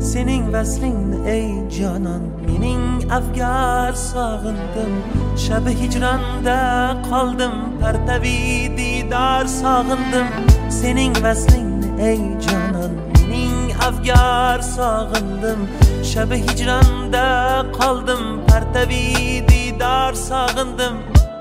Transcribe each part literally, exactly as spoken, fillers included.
sening vaslingni ey jonon mening afgar sog'indim shabi hijronda qoldim partavi didor sog'indim sening vaslingni ey jonon mening afgar sog'indim shabi hijronda qoldim partavi didor sog'indim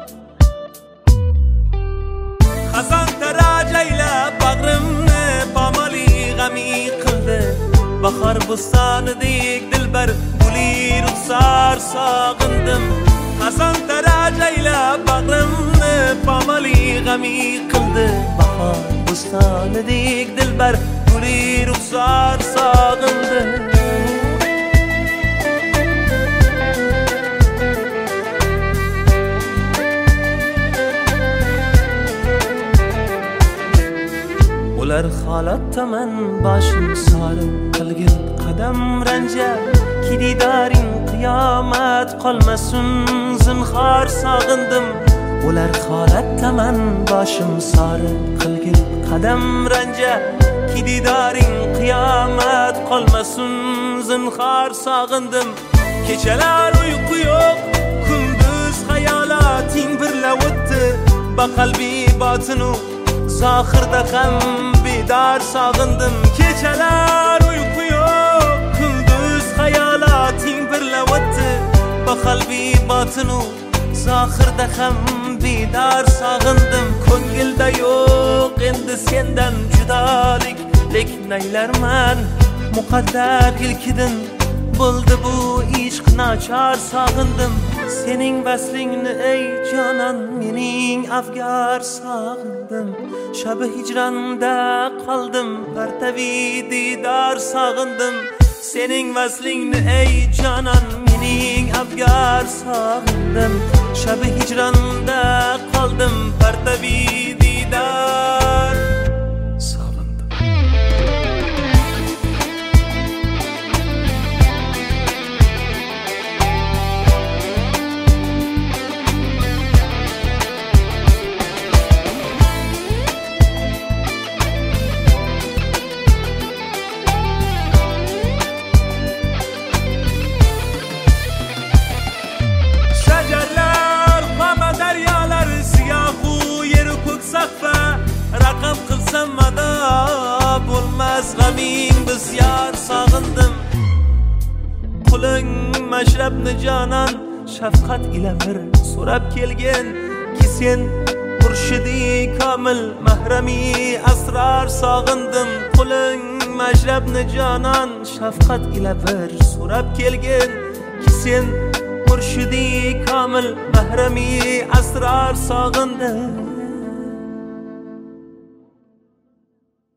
Xazon tarajayla bag'rimni pamali g'ami qildi bahor bustonidek dilbar guli ruxsor sog'indim Xazon tarajayla bag'rimni pamali g'ami qildi bahor bustonidek dilbar guli ruxsor sog'indim Ular holatdaman boshim sori qilgin qadam ranja kididaring qiyomat qolmasin zinhor sog'indim Ular holatdaman boshim sori qilgin qadam ranja kididaring qiyomat qolmasin zinhor sog'indim Kechalar uyqu yo'q kunduz xayolating birla o'tdi baqalbi botinu Zahirda ham bedar sog'indim Kechalar uyqu yo'q kunduz xayolating birla o'tdi baqalbi botinu Zahirda ham bedar sog'indim Ko'ngilda yo'q endi sendan judolik lekin naylarman muqaddar ilkidin bo'ldi bu ishq nachar sog'indim sening vaslingni ey jonon mening afgar sog'indim shabi hijronda qoldim partavi didor sog'indim sening vaslingni ey jonon mening afgar sog'indim shabi hijronda qoldim partavi didor Raqam qilsam mado bo'lmas g'aming bisyor sog'indim Quling mashrabni jonon shafqat ila bir so'rab kelgin ki sen murshidi komil mahrami asrar sog'indim Quling mashrabni jonon shafqat ila bir so'rab kelgin ki sen murshidi komil mahrami asrar sog'indim